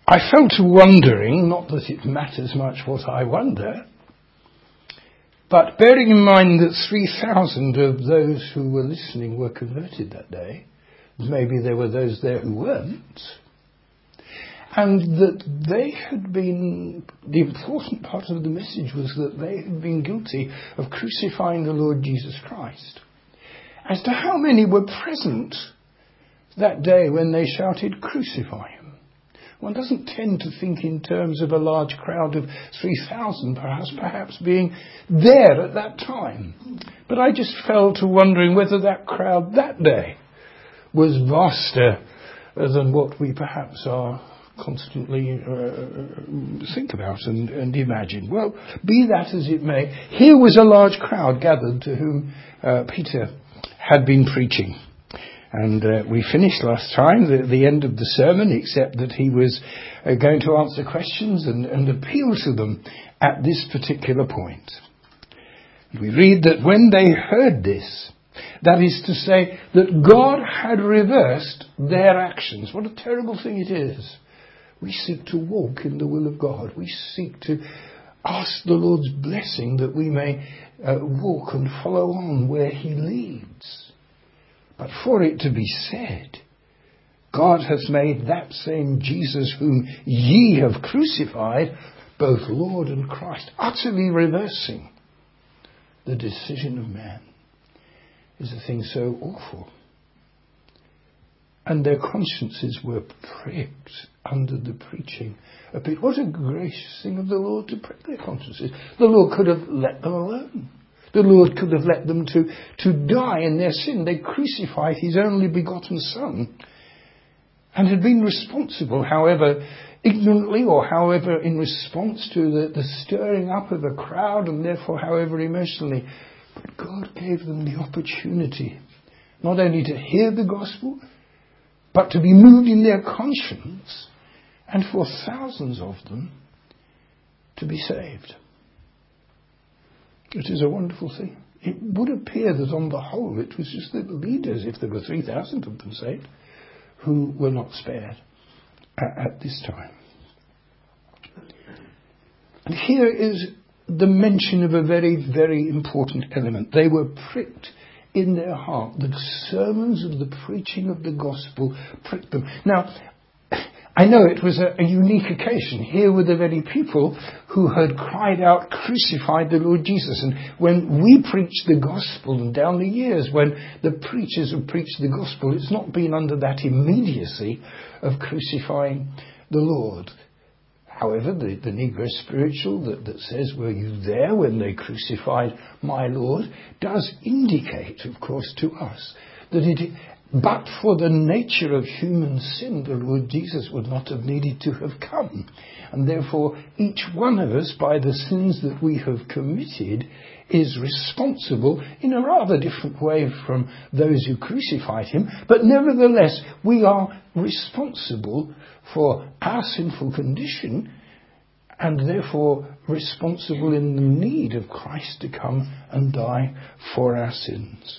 I fell to wondering, not that it matters much what I wonder, but bearing in mind that 3,000 of those who were listening were converted that day, maybe there were those there who weren't, and that they had been, the important part of the message was that they had been guilty of crucifying the Lord Jesus Christ. As to how many were present that day when they shouted, "Crucify him." One doesn't tend to think in terms of a large crowd of 3,000 perhaps being there at that time. But I just fell to wondering whether that crowd that day was vaster than what we perhaps are constantly think about and imagine. Well, be that as it may, here was a large crowd gathered to whom Peter had been preaching. And we finished last time the end of the sermon, except that he was going to answer questions and appeal to them at this particular point. We read that when they heard this, that is to say, that God had reversed their actions. What a terrible thing it is. We seek to walk in the will of God. We seek to ask the Lord's blessing that we may walk and follow on where he leads. But for it to be said, God has made that same Jesus whom ye have crucified, both Lord and Christ, utterly reversing the decision of man, is a thing so awful. And their consciences were pricked under the preaching of Peter. What a gracious thing of the Lord to prick their consciences. The Lord could have let them alone. The Lord could have let them to die in their sin. They crucified his only begotten Son and had been responsible, however ignorantly or however in response to the stirring up of a crowd and therefore however emotionally. But God gave them the opportunity not only to hear the gospel, but to be moved in their conscience, and for thousands of them to be saved. It is a wonderful thing. It would appear that on the whole it was just the leaders, if there were 3,000 of them saved, who were not spared at this time. And here is the mention of a very, very important element. They were pricked in their heart. The sermons of the preaching of the gospel pricked them. Now, I know it was a unique occasion. Here were the very people who had cried out, "Crucify the Lord Jesus." And when we preach the gospel, and down the years when the preachers have preached the gospel, it's not been under that immediacy of crucifying the Lord. However, the Negro spiritual that says, "Were you there when they crucified my Lord?" does indicate, of course, to us that but for the nature of human sin, the Lord Jesus would not have needed to have come. And therefore, each one of us, by the sins that we have committed, is responsible in a rather different way from those who crucified him. But nevertheless, we are responsible for our sinful condition and therefore responsible in the need of Christ to come and die for our sins.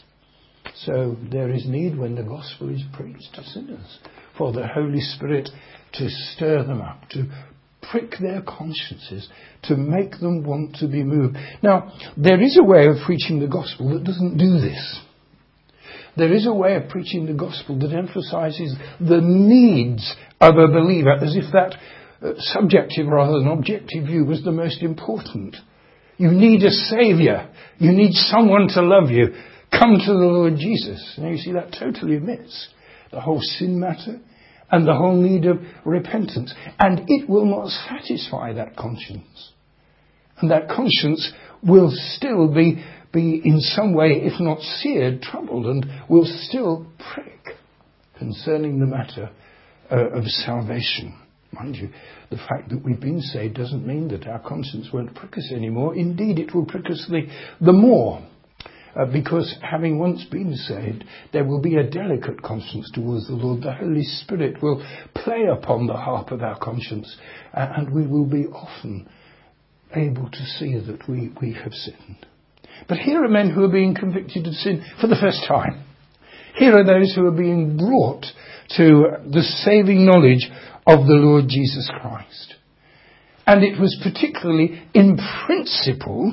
So there is need, when the gospel is preached to sinners, for the Holy Spirit to stir them up, to prick their consciences, to make them want to be moved. Now, there is a way of preaching the gospel that doesn't do this. There is a way of preaching the gospel that emphasizes the needs of a believer, as if that subjective rather than objective view was the most important. You need a saviour. You need someone to love you. Come to the Lord Jesus. Now you see, that totally omits the whole sin matter and the whole need of repentance. And it will not satisfy that conscience. And that conscience will still be in some way, if not seared, troubled, and will still prick concerning the matter of salvation. Mind you, the fact that we've been saved doesn't mean that our conscience won't prick us anymore. Indeed, it will prick us the more. Because having once been saved, there will be a delicate conscience towards the Lord. The Holy Spirit will play upon the harp of our conscience, and we will be often able to see that we have sinned. But here are men who are being convicted of sin for the first time. Here are those who are being brought to the saving knowledge of the Lord Jesus Christ. And it was particularly in principle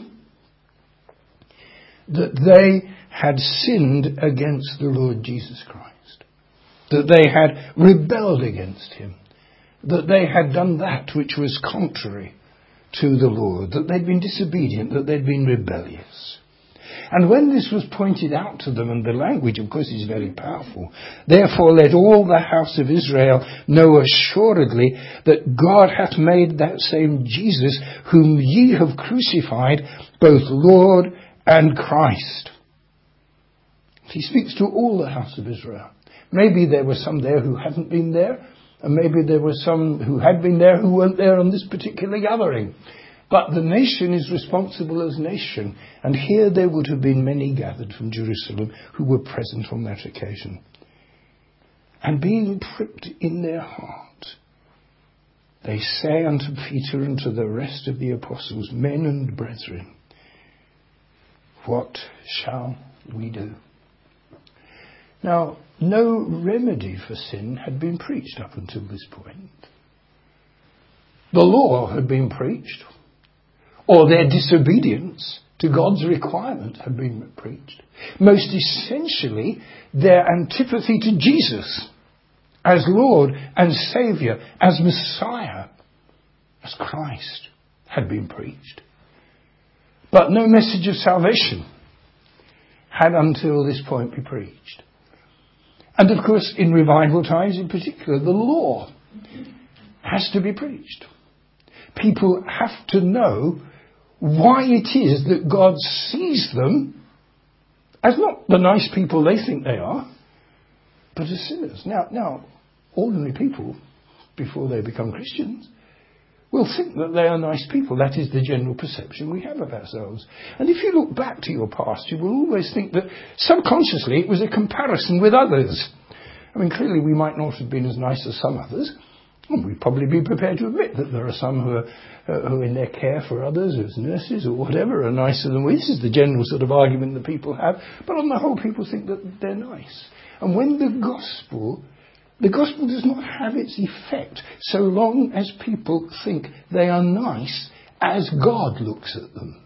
that they had sinned against the Lord Jesus Christ, that they had rebelled against him, that they had done that which was contrary to the Lord, that they'd been disobedient, that they'd been rebellious. And when this was pointed out to them, and the language, of course, is very powerful, therefore let all the house of Israel know assuredly that God hath made that same Jesus, whom ye have crucified, both Lord and Christ. He speaks to all the house of Israel. Maybe there were some there who hadn't been there, and maybe there were some who had been there who weren't there on this particular gathering. But the nation is responsible as nation, and here there would have been many gathered from Jerusalem who were present on that occasion. And being pricked in their heart, they say unto Peter and to the rest of the apostles, Men and brethren, what shall we do? Now, no remedy for sin had been preached up until this point. The law had been preached, or their disobedience to God's requirement had been preached. Most essentially, their antipathy to Jesus as Lord and Saviour, as Messiah, as Christ, had been preached. But no message of salvation had until this point been preached. And of course, in revival times in particular, the law has to be preached. People have to know why it is that God sees them as not the nice people they think they are, but as sinners. Now, ordinary people, before they become Christians, will think that they are nice people. That is the general perception we have of ourselves. And if you look back to your past, you will always think that subconsciously it was a comparison with others. I mean, clearly we might not have been as nice as some others. And we'd probably be prepared to admit that there are some who are in their care for others, as nurses or whatever, are nicer than we. This is the general sort of argument that people have. But on the whole, people think that they're nice. And when the gospel does not have its effect so long as people think they are nice as God looks at them.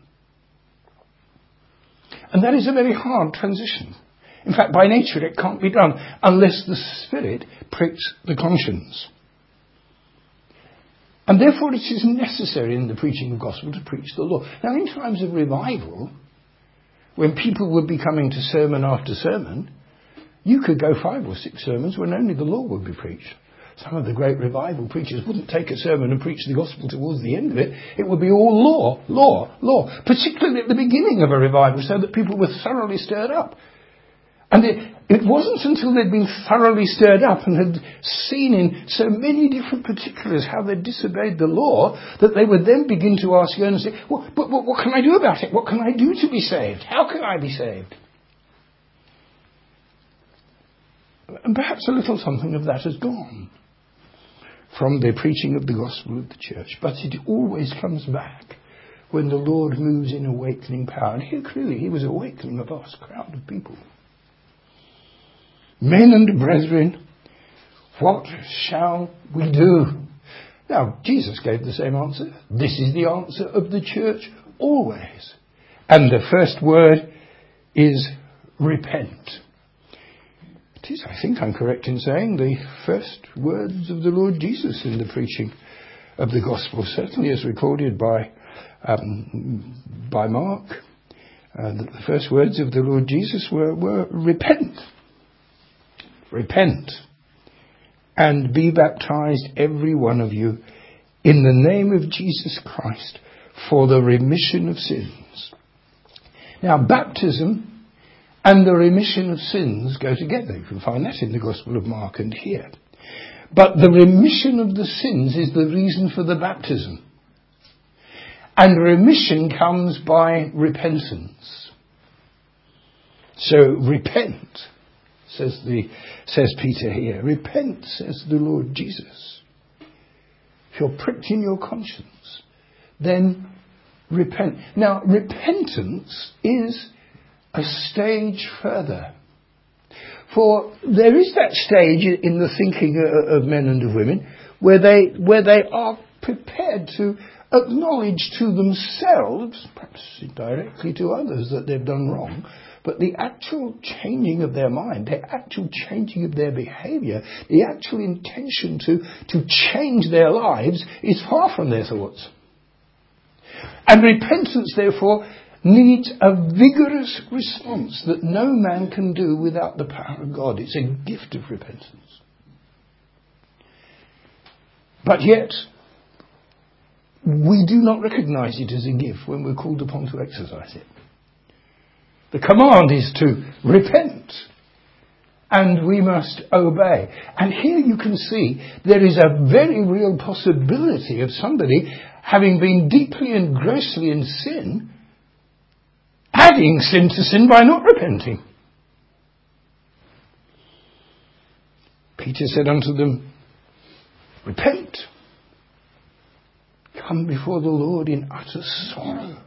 And that is a very hard transition. In fact, by nature, it can't be done unless the Spirit pricks the conscience. And therefore it is necessary in the preaching of the gospel to preach the law. Now, in times of revival, when people would be coming to sermon after sermon, you could go 5 or 6 sermons when only the law would be preached. Some of the great revival preachers wouldn't take a sermon and preach the gospel towards the end of it. It would be all law, particularly at the beginning of a revival, so that people were thoroughly stirred up. And it wasn't until they'd been thoroughly stirred up and had seen in so many different particulars how they'd disobeyed the law that they would then begin to ask earnestly, well, but what can I do about it? What can I do to be saved? How can I be saved? And perhaps a little something of that has gone from the preaching of the gospel of the church. But it always comes back when the Lord moves in awakening power. And here clearly he was awakening a vast crowd of people. Men and brethren, what shall we do? Now, Jesus gave the same answer. This is the answer of the church always. And the first word is repent. It is, I think I'm correct in saying, the first words of the Lord Jesus in the preaching of the gospel, certainly as recorded by Mark. The first words of the Lord Jesus were repent. Repent and be baptized, every one of you, in the name of Jesus Christ for the remission of sins. Now, baptism and the remission of sins go together. You can find that in the Gospel of Mark and here. But the remission of the sins is the reason for the baptism. And remission comes by repentance. So repent. Says Peter here. Repent, says the Lord Jesus. If you're pricked in your conscience, then repent. Now, repentance is a stage further. For there is that stage in the thinking of men and of women where they are prepared to acknowledge to themselves, perhaps indirectly to others, that they've done wrong, but the actual changing of their mind, the actual changing of their behaviour, the actual intention to change their lives is far from their thoughts. And repentance, therefore, needs a vigorous response that no man can do without the power of God. It's a gift of repentance. But yet, we do not recognise it as a gift when we're called upon to exercise it. The command is to repent, and we must obey. And here you can see there is a very real possibility of somebody having been deeply and grossly in sin, adding sin to sin by not repenting. Peter said unto them, repent, come before the Lord in utter sorrow.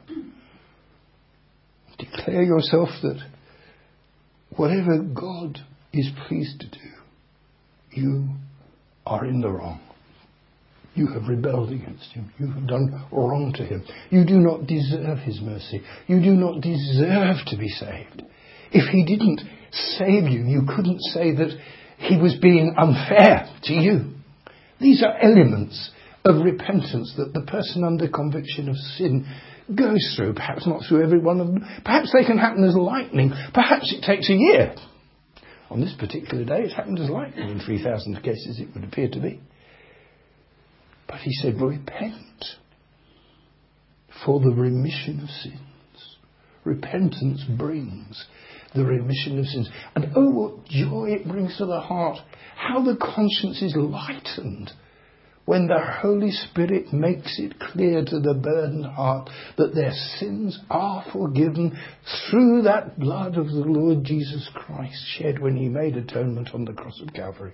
Declare yourself that whatever God is pleased to do, you are in the wrong. You have rebelled against him. You have done wrong to him. You do not deserve his mercy. You do not deserve to be saved. If he didn't save you, you couldn't say that he was being unfair to you. These are elements of repentance that the person under conviction of sin goes through. Perhaps not through every one of them. Perhaps they can happen as lightning. Perhaps it takes a year. On this particular day, it happened as lightning. In 3,000 cases, it would appear to be. But he said, repent for the remission of sins. Repentance brings the remission of sins. And oh, what joy it brings to the heart. How the conscience is lightened when the Holy Spirit makes it clear to the burdened heart that their sins are forgiven through that blood of the Lord Jesus Christ shed when he made atonement on the cross of Calvary.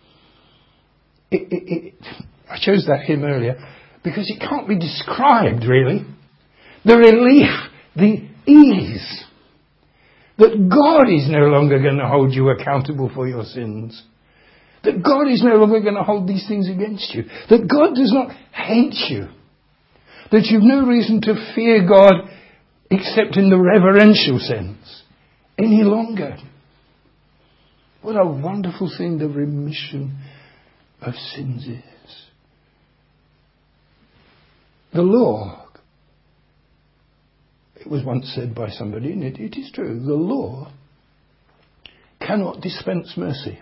I chose that hymn earlier because it can't be described, really. The relief, the ease that God is no longer going to hold you accountable for your sins. That God is no longer going to hold these things against you. That God does not hate you. That you've no reason to fear God except in the reverential sense any longer. What a wonderful thing the remission of sins is. The law, it was once said by somebody, and it is true, the law cannot dispense mercy.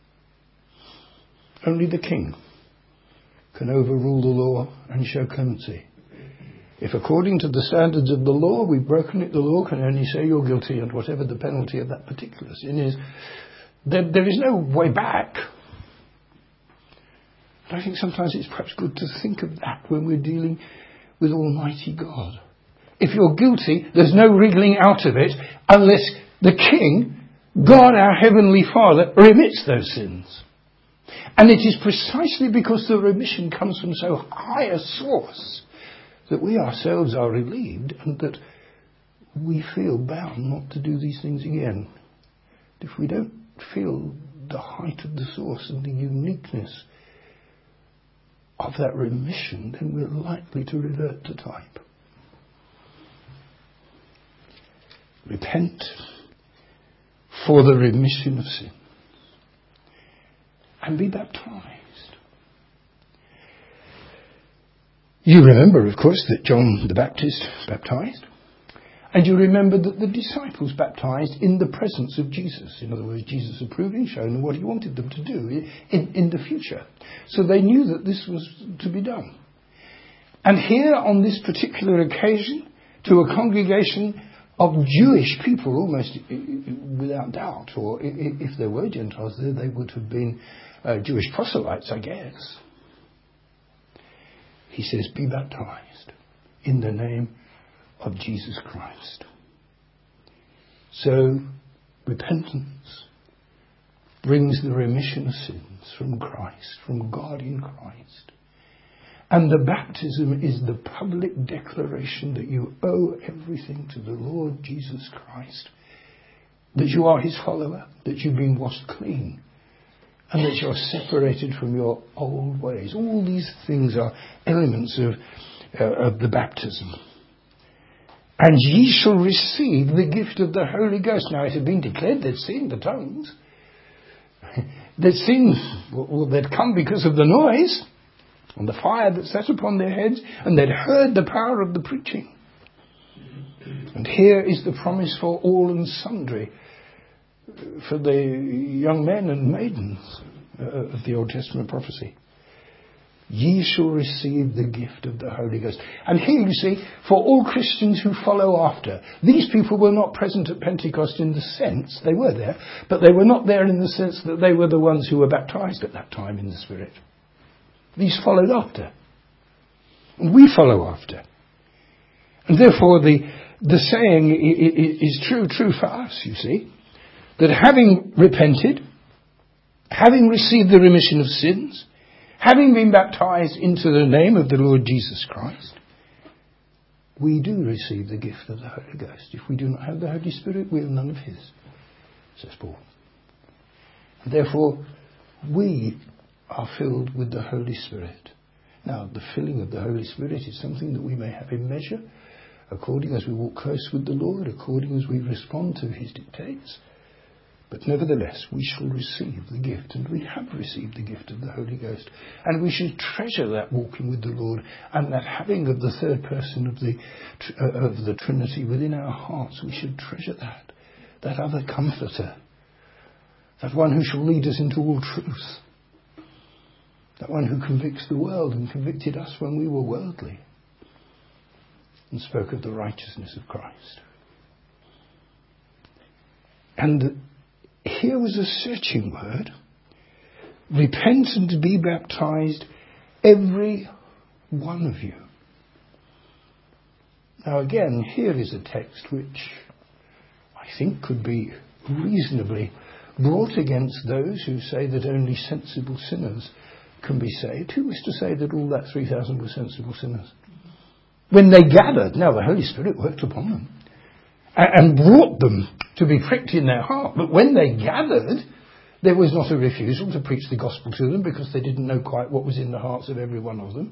Only the king can overrule the law and show clemency. If according to the standards of the law we've broken it, the law can only say you're guilty, and whatever the penalty of that particular sin is, there is no way back. But I think sometimes it's perhaps good to think of that when we're dealing with Almighty God. If you're guilty, there's no wriggling out of it unless the King, God our Heavenly Father, remits those sins. And it is precisely because the remission comes from so high a source that we ourselves are relieved and that we feel bound not to do these things again. If we don't feel the height of the source and the uniqueness of that remission, then we're likely to revert to type. Repent for the remission of sin and be baptized. You remember, of course, that John the Baptist baptized, and you remember that the disciples baptized in the presence of Jesus. In other words, Jesus approving, showing them what he wanted them to do in the future. So they knew that this was to be done. And here on this particular occasion, to a congregation of Jewish people, almost without doubt, or if there were Gentiles there, they would have been Jewish proselytes, I guess. He says, be baptized in the name of Jesus Christ. So, repentance brings the remission of sins from Christ, from God in Christ. And the baptism is the public declaration that you owe everything to the Lord Jesus Christ, that you are his follower, that you've been washed clean, and that you're separated from your old ways. All these things are elements of the baptism. And ye shall receive the gift of the Holy Ghost. Now it had been declared they'd seen the tongues. They'd seen, well, they'd come because of the noise and the fire that sat upon their heads, and they'd heard the power of the preaching. And here is the promise for all and sundry, for the young men and maidens of the Old Testament prophecy. Ye shall receive the gift of the Holy Ghost. And here you see, for all Christians who follow after, these people were not present at Pentecost in the sense, they were there, but they were not there in the sense that they were the ones who were baptized at that time in the Spirit. These followed after. And we follow after. And therefore the saying is true for us, you see, that having repented, having received the remission of sins, having been baptized into the name of the Lord Jesus Christ, we do receive the gift of the Holy Ghost. If we do not have the Holy Spirit, we have none of his, says Paul. And therefore, we are filled with the Holy Spirit. Now, the filling of the Holy Spirit is something that we may have in measure, according as we walk close with the Lord, according as we respond to his dictates. But nevertheless, we shall receive the gift, and we have received the gift of the Holy Ghost. And we should treasure that walking with the Lord and that having of the third person of the Trinity within our hearts. We should treasure that other comforter, that one who shall lead us into all truth, that one who convicts the world and convicted us when we were worldly and spoke of the righteousness of Christ. And here was a searching word. Repent and be baptized, every one of you. Now again, here is a text which I think could be reasonably brought against those who say that only sensible sinners can be saved. Who was to say that all that 3,000 were sensible sinners? When they gathered, now the Holy Spirit worked upon them and brought them to be pricked in their heart. But when they gathered, there was not a refusal to preach the gospel to them because they didn't know quite what was in the hearts of every one of them.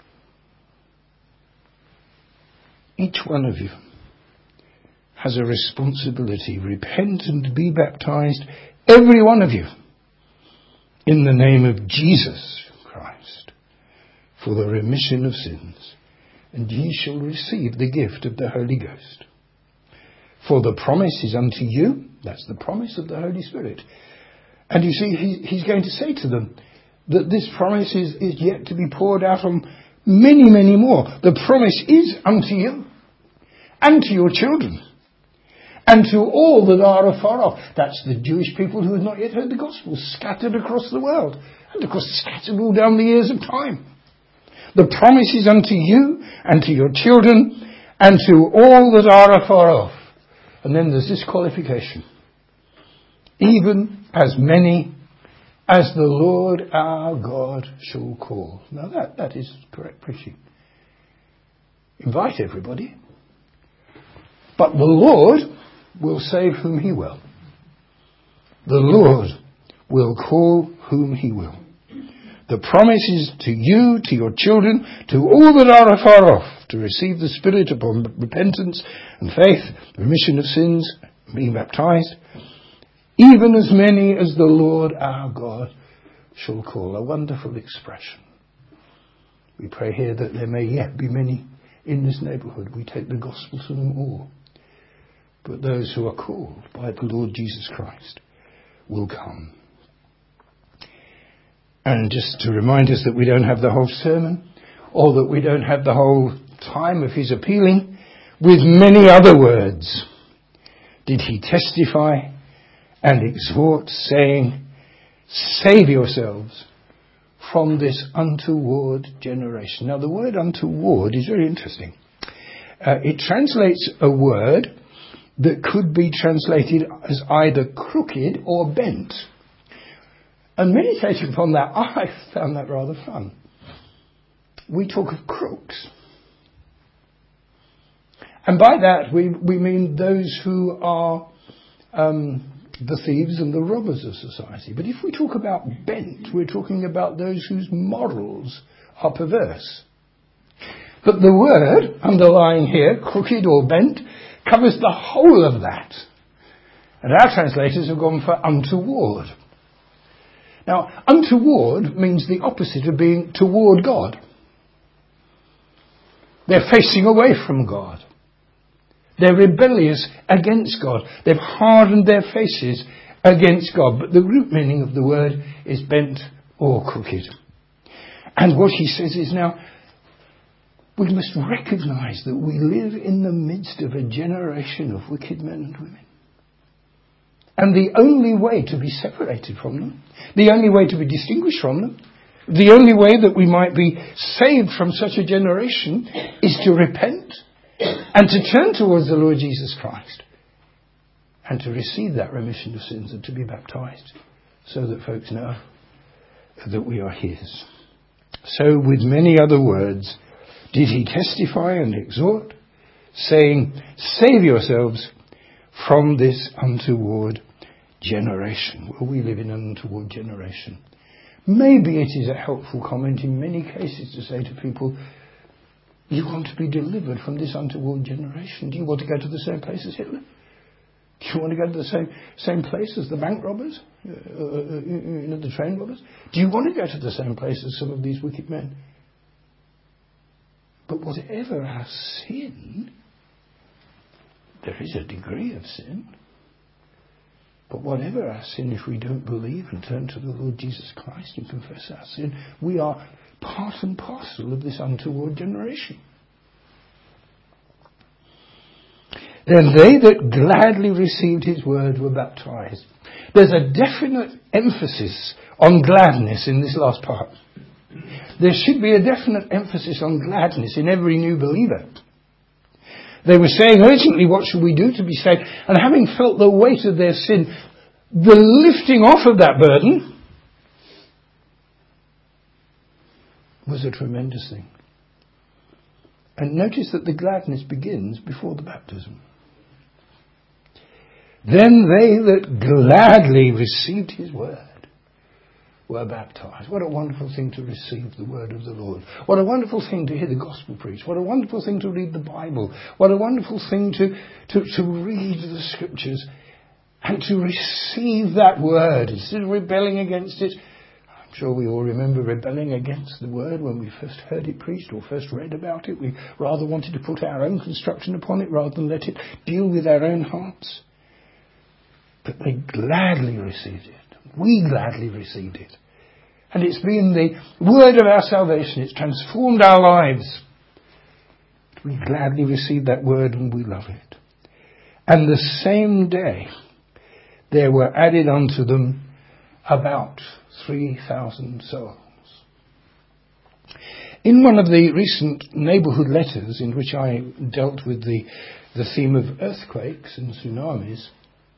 Each one of you has a responsibility. Repent and be baptized, every one of you, in the name of Jesus Christ, for the remission of sins, and ye shall receive the gift of the Holy Ghost. For the promise is unto you. That's the promise of the Holy Spirit. And you see, he's going to say to them that this promise is yet to be poured out on many, many more. The promise is unto you and to your children and to all that are afar off. That's the Jewish people who have not yet heard the gospel, scattered across the world, and of course scattered all down the years of time. The promise is unto you and to your children and to all that are afar off. And then there's this qualification. Even as many as the Lord our God shall call. Now that is correct preaching. Invite everybody. But the Lord will save whom he will. The Lord will call whom he will. The promise is to you, to your children, to all that are afar off, to receive the Spirit upon repentance and faith, remission of sins, being baptized, even as many as the Lord our God shall call. A wonderful expression. We pray here that there may yet be many in this neighbourhood. We take the gospel to them all. But those who are called by the Lord Jesus Christ will come. And just to remind us that we don't have the whole sermon, or that we don't have the whole time of his appealing, with many other words did he testify and exhort, saying, save yourselves from this untoward generation. Now the word untoward is very interesting. It translates a word that could be translated as either crooked or bent. And meditating upon that, I found that rather fun. We talk of crooks. And by that we mean those who are the thieves and the robbers of society. But if we talk about bent, we're talking about those whose morals are perverse. But the word underlying here, crooked or bent, covers the whole of that. And our translators have gone for untoward. Now, untoward means the opposite of being toward God. They're facing away from God. They're rebellious against God. They've hardened their faces against God. But the root meaning of the word is bent or crooked. And what he says is now, we must recognise that we live in the midst of a generation of wicked men and women. And the only way to be separated from them, the only way to be distinguished from them, the only way that we might be saved from such a generation is to repent and to turn towards the Lord Jesus Christ and to receive that remission of sins and to be baptised so that folks know that we are his. So with many other words did he testify and exhort, saying, save yourselves from this untoward generation. Well, we live in an untoward generation. Maybe it is a helpful comment in many cases to say to people, you want to be delivered from this untoward generation. Do you want to go to the same place as Hitler? Do you want to go to the same place as the bank robbers? The train robbers? Do you want to go to the same place as some of these wicked men? But whatever our sin, there is a degree of sin. But whatever our sin, if we don't believe and turn to the Lord Jesus Christ and confess our sin, we are part and parcel of this untoward generation. Then they that gladly received his word were baptized. There's a definite emphasis on gladness in this last part. There should be a definite emphasis on gladness in every new believer. They were saying urgently, what shall we do to be saved? And having felt the weight of their sin, the lifting off of that burden was a tremendous thing. And notice that the gladness begins before the baptism. Then they that gladly received his word were baptized. What a wonderful thing to receive the word of the Lord. What a wonderful thing to hear the gospel preached. What a wonderful thing to read the Bible. What a wonderful thing to read the scriptures and to receive that word instead of rebelling against it. I'm sure we all remember rebelling against the word when we first heard it preached or first read about it. We rather wanted to put our own construction upon it rather than let it deal with our own hearts. But they gladly received it. We gladly received it. And it's been the word of our salvation. It's transformed our lives. We gladly received that word and we love it. And the same day there were added unto them about 3,000 souls. In one of the recent neighbourhood letters in which I dealt with the theme of earthquakes and tsunamis,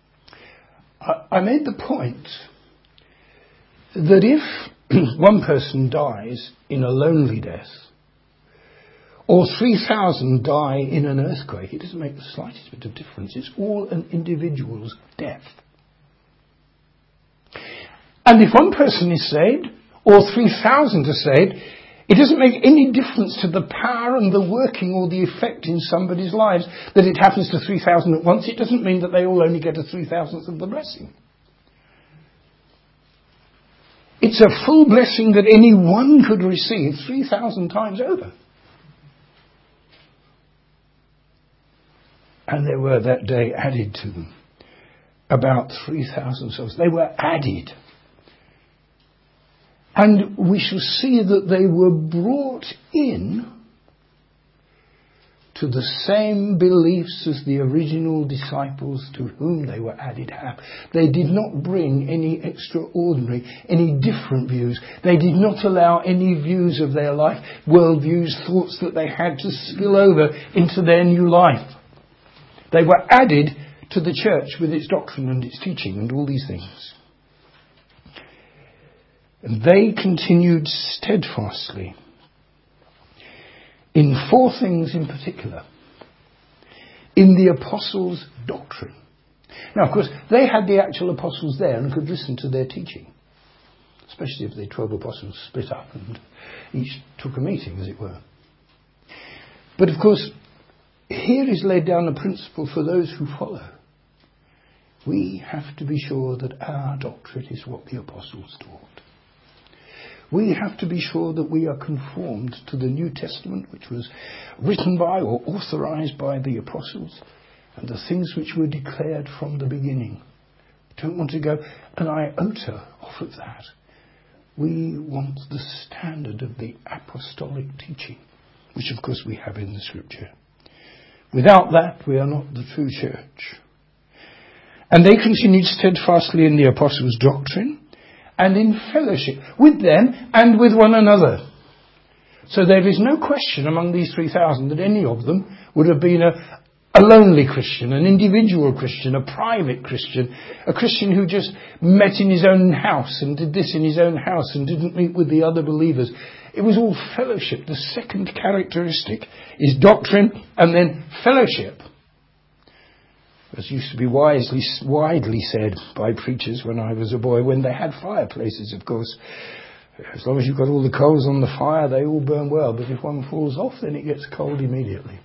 I made the point that if one person dies in a lonely death, or 3,000 die in an earthquake, it doesn't make the slightest bit of difference. It's all an individual's death. And if one person is saved, or 3,000 are saved, it doesn't make any difference to the power and the working or the effect in somebody's lives that it happens to 3,000 at once. It doesn't mean that they all only get a 3,000th of the blessing. It's a full blessing that any one could receive 3,000 times over. And there were that day added to them about 3,000 souls. They were added. And we shall see that they were brought in to the same beliefs as the original disciples to whom they were added have. They did not bring any extraordinary, any different views. They did not allow any views of their life, worldviews, thoughts that they had to spill over into their new life. They were added to the church with its doctrine and its teaching and all these things. And they continued steadfastly in 4 things in particular. In the apostles' doctrine. Now, of course, they had the actual apostles there and could listen to their teaching, especially if the 12 apostles split up and each took a meeting, as it were. But, of course, here is laid down a principle for those who follow. We have to be sure that our doctrine is what the apostles taught. We have to be sure that we are conformed to the New Testament, which was written by or authorized by the apostles, and the things which were declared from the beginning. We don't want to go an iota off of that. We want the standard of the apostolic teaching, which of course we have in the Scripture. Without that, we are not the true church. And they continued steadfastly in the apostles' doctrine and in fellowship with them and with one another. So there is no question among these 3,000 that any of them would have been a lonely Christian, an individual Christian, a private Christian, a Christian who just met in his own house and did this in his own house and didn't meet with the other believers. It was all fellowship. The second characteristic is doctrine and then fellowship. As used to be widely said by preachers when I was a boy, when they had fireplaces, of course. As long as you've got all the coals on the fire, they all burn well. But if one falls off, then it gets cold immediately.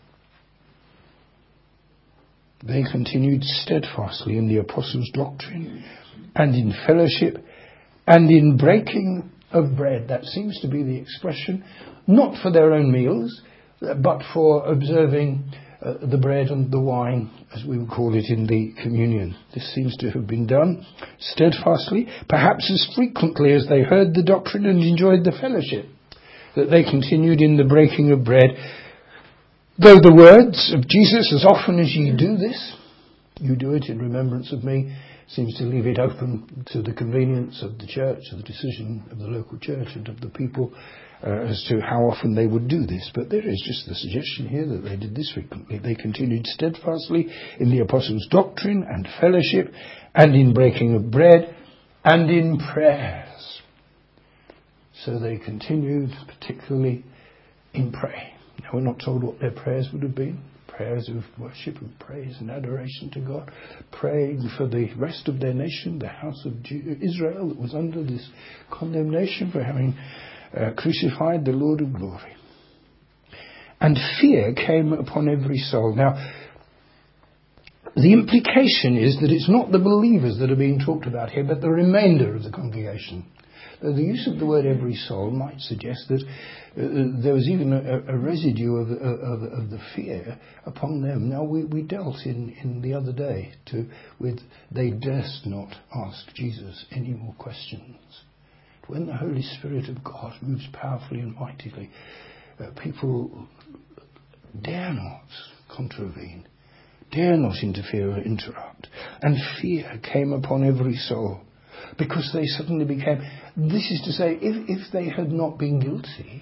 They continued steadfastly in the apostles' doctrine and in fellowship and in breaking of bread. That seems to be the expression, not for their own meals, but for observing the bread and the wine, as we would call it in the communion. This seems to have been done steadfastly, perhaps as frequently as they heard the doctrine and enjoyed the fellowship, that they continued in the breaking of bread. Though the words of Jesus, as often as ye do this, you do it in remembrance of me, seems to leave it open to the convenience of the church, to the decision of the local church and of the people as to how often they would do this. But there is just the suggestion here that they did this frequently. They continued steadfastly in the apostles' doctrine and fellowship and in breaking of bread and in prayers. So they continued particularly in prayer. Now we're not told what their prayers would have been. Prayers of worship and praise and adoration to God. Praying for the rest of their nation, the house of Israel that was under this condemnation for having crucified the Lord of glory. And fear came upon every soul. Now, the implication is that it's not the believers that are being talked about here, but the remainder of the congregation. The use of the word every soul might suggest that there was even a residue of the fear upon them. Now, we dealt in the other day with they durst not ask Jesus any more questions. When the Holy Spirit of God moves powerfully and mightily, people dare not contravene, dare not interfere or interrupt. And fear came upon every soul because they suddenly became, this is to say, if they had not been guilty,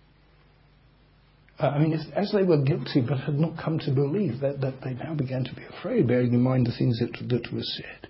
as they were guilty but had not come to believe, that they now began to be afraid, bearing in mind the things that were said.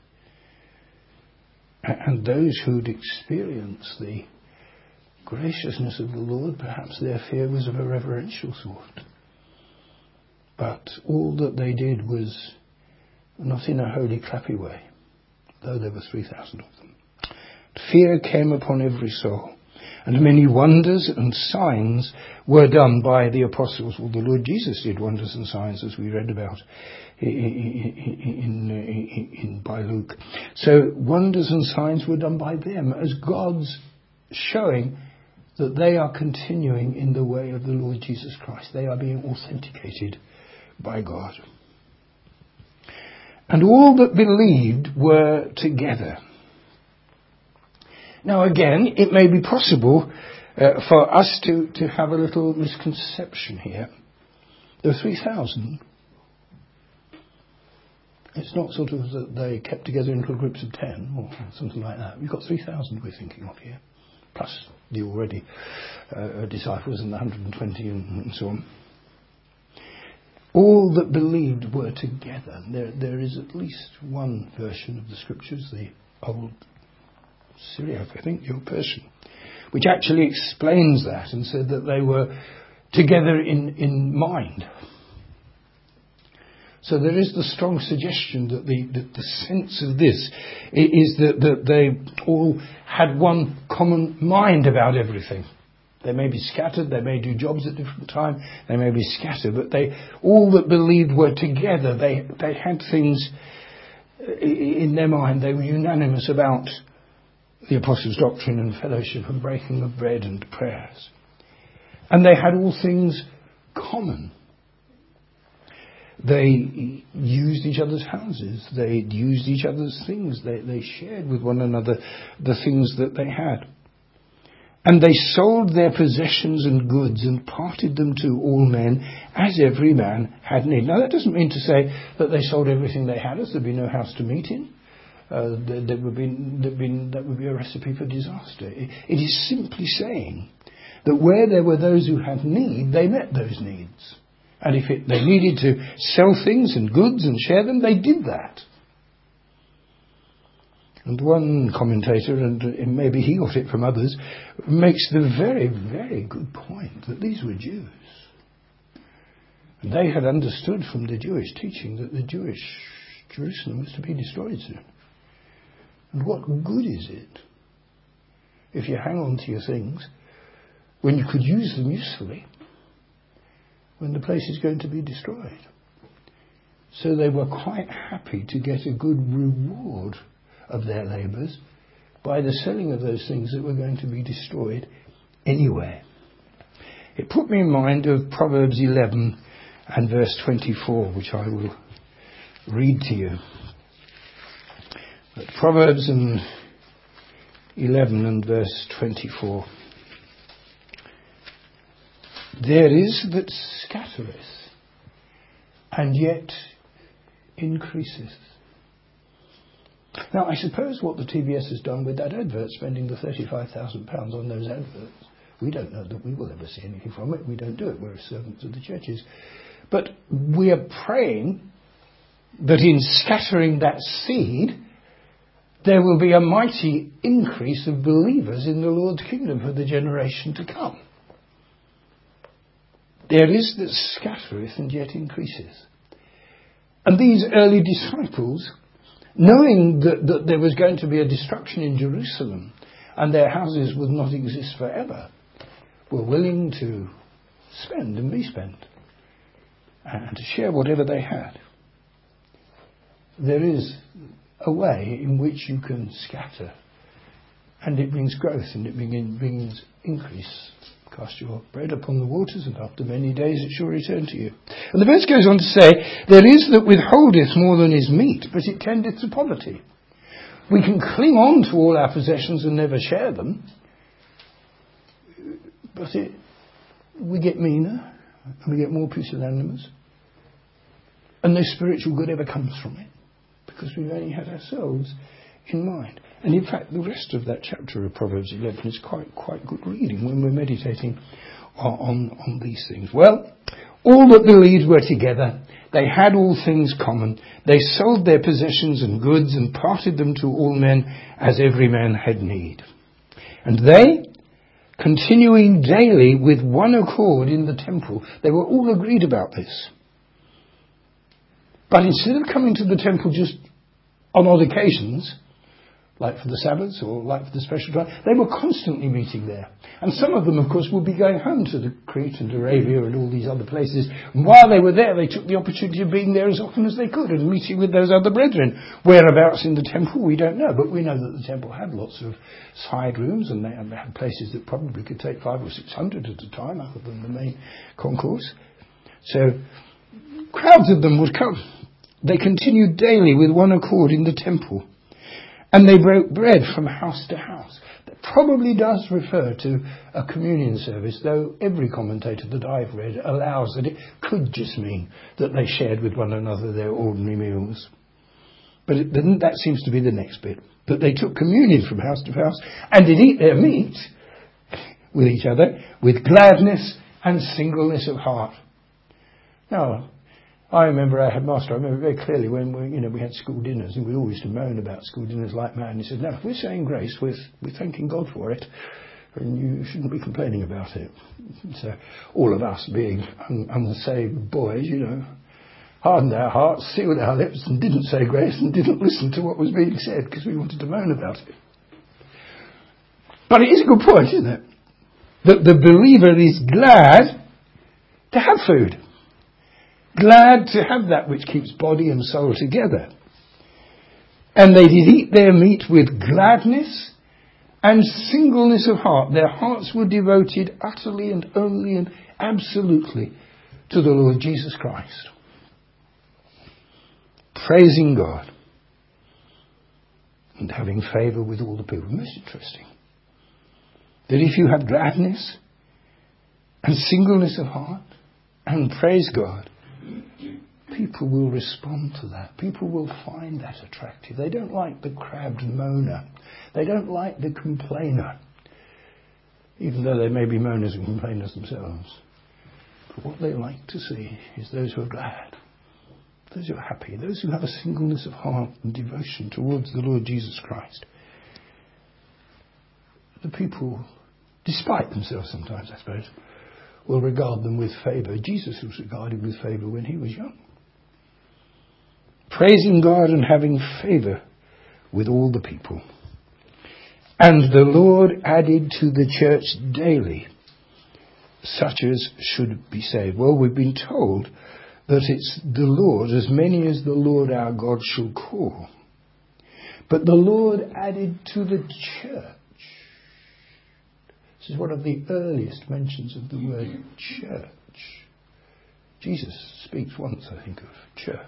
And those who'd experienced the graciousness of the Lord, perhaps their fear was of a reverential sort. But all that they did was not in a holy clappy way, though there were 3,000 of them. Fear came upon every soul, and many wonders and signs were done by the apostles. Well, the Lord Jesus did wonders and signs, as we read about by Luke. So wonders and signs were done by them as God's showing that they are continuing in the way of the Lord Jesus Christ. They are being authenticated by God. And all that believed were together. Now again, it may be possible for us to have a little misconception here. There are 3,000. It's not sort of that they kept together in little groups of 10 or something like that. We've got 3,000 we're thinking of here, plus the already disciples and the 120 and so on. All that believed were together. There is at least one version of the Scriptures, the Old Syriac, I think, your Persian, which actually explains that and said that they were together in mind. So there is the strong suggestion that the sense of this is that they all had one common mind about everything. They may be scattered, they may do jobs at different times, they may be scattered, but they all that believed were together. They had things in their mind. They were unanimous about the apostles' doctrine and fellowship and breaking of bread and prayers. And they had all things common. They used each other's houses. They used each other's things. They shared with one another the things that they had. And they sold their possessions and goods and parted them to all men as every man had need. Now that doesn't mean to say that they sold everything they had, as there'd be no house to meet in. That would be a recipe for disaster. It is simply saying that where there were those who had need, they met those needs. And if they needed to sell things and goods and share them, they did that. And one commentator, and maybe he got it from others, makes the very, very good point that these were Jews. And they had understood from the Jewish teaching that the Jewish Jerusalem was to be destroyed soon. And what good is it if you hang on to your things when you could use them usefully when the place is going to be destroyed? So they were quite happy to get a good reward of their labours by the selling of those things that were going to be destroyed anyway. It put me in mind of Proverbs 11 and verse 24, which I will read to you. Proverbs 11 and verse 24. There is that scattereth, and yet increaseth. Now, I suppose what the TBS has done with that advert, spending the £35,000 on those adverts, we don't know that we will ever see anything from it. We don't do it. We're servants of the churches. But we are praying that in scattering that seed, there will be a mighty increase of believers in the Lord's kingdom for the generation to come. There is that scattereth and yet increases. And these early disciples, knowing that there was going to be a destruction in Jerusalem and their houses would not exist forever, were willing to spend and be spent and to share whatever they had. There is a way in which you can scatter, and it brings growth and it brings increase. Cast your bread upon the waters, and after many days it shall return to you. And the verse goes on to say, there is that withholdeth more than is meet, but it tendeth to poverty. We can cling on to all our possessions and never share them, but we get meaner, and we get more pusillanimous, and no spiritual good ever comes from it, because we've only had ourselves in mind. And in fact, the rest of that chapter of Proverbs 11 is quite good reading when we're meditating on these things. Well, all that believed were together. They had all things common. They sold their possessions and goods and parted them to all men as every man had need. And they, continuing daily with one accord in the temple, they were all agreed about this. But instead of coming to the temple just on odd occasions, like for the Sabbaths or like for the special time, they were constantly meeting there. And some of them, of course, would be going home to the Crete and Arabia and all these other places. And while they were there, they took the opportunity of being there as often as they could and meeting with those other brethren. Whereabouts in the temple, we don't know. But we know that the temple had lots of side rooms, and they had places that probably could take 500 or 600 at a time, other than the main concourse. So crowds of them would come. They continued daily with one accord in the temple. And they broke bread from house to house. That probably does refer to a communion service, though every commentator that I've read allows that it could just mean that they shared with one another their ordinary meals. But that seems to be the next bit. That they took communion from house to house and did eat their meat with each other with gladness and singleness of heart. Now, I remember our headmaster, I remember very clearly when we had school dinners, and we always used to moan about school dinners like mad, and he said, no, if we're saying grace, we're thanking God for it, and you shouldn't be complaining about it. So all of us being unsaved boys, hardened our hearts, sealed our lips, and didn't say grace and didn't listen to what was being said because we wanted to moan about it. But it is a good point, isn't it? That the believer is glad to have food. Glad to have that which keeps body and soul together. And they did eat their meat with gladness and singleness of heart. Their hearts were devoted utterly and only and absolutely to the Lord Jesus Christ. Praising God and having favour with all the people. Most interesting. That if you have gladness and singleness of heart and praise God, people will respond to that. People will find that attractive. They don't like the crabbed moaner. They don't like the complainer, even though they may be moaners and complainers themselves. But what they like to see is those who are glad, those who are happy, those who have a singleness of heart and devotion towards the Lord Jesus Christ. The people, despite themselves sometimes, I suppose, will regard them with favour. Jesus was regarded with favour when he was young. Praising God and having favour with all the people. And the Lord added to the church daily such as should be saved. Well, we've been told that it's the Lord, as many as the Lord our God shall call. But the Lord added to the church. This is one of the earliest mentions of the word church. Jesus speaks once, I think, of church.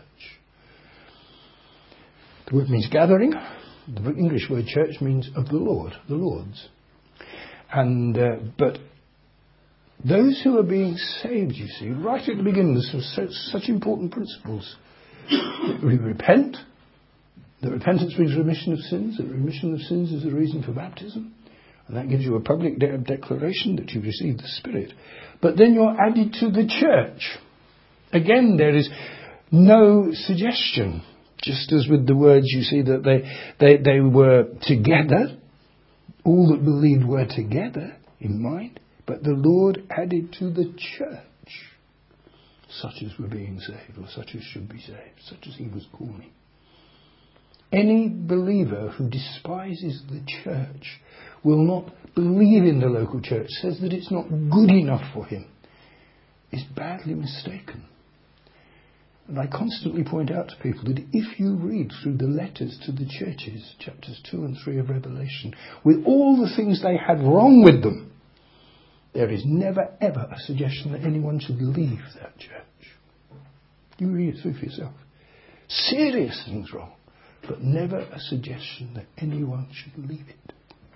The word means gathering. The English word church means of the Lord, the Lord's. And but those who are being saved, you see, right at the beginning, there's such important principles. We repent. That repentance brings remission of sins. That remission of sins is the reason for baptism. And that gives you a public declaration that you've received the Spirit. But then you're added to the church. Again, there is no suggestion. Just as with the words, you see that they were together. All that believed were together in mind. But the Lord added to the church such as were being saved, or such as should be saved, such as he was calling. Any believer who despises the church, will not believe in the local church, says that it's not good enough for him, is badly mistaken. And I constantly point out to people that if you read through the letters to the churches, chapters 2 and 3 of Revelation, with all the things they had wrong with them, there is never ever a suggestion that anyone should leave that church. You read it through for yourself. Serious things wrong, but never a suggestion that anyone should leave it.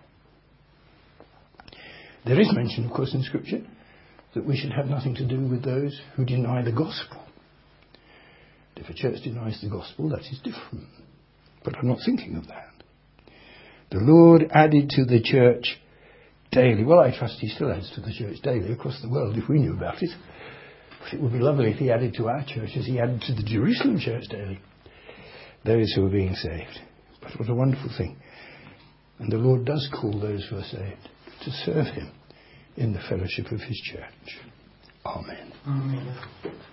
There is mention, of course, in Scripture that we should have nothing to do with those who deny the gospel. If a church denies the gospel, that is different. But I'm not thinking of that. The Lord added to the church daily. Well, I trust he still adds to the church daily across the world if we knew about it. But it would be lovely if he added to our church as he added to the Jerusalem church daily. Those who are being saved. But what a wonderful thing. And the Lord does call those who are saved to serve him in the fellowship of his church. Amen. Amen.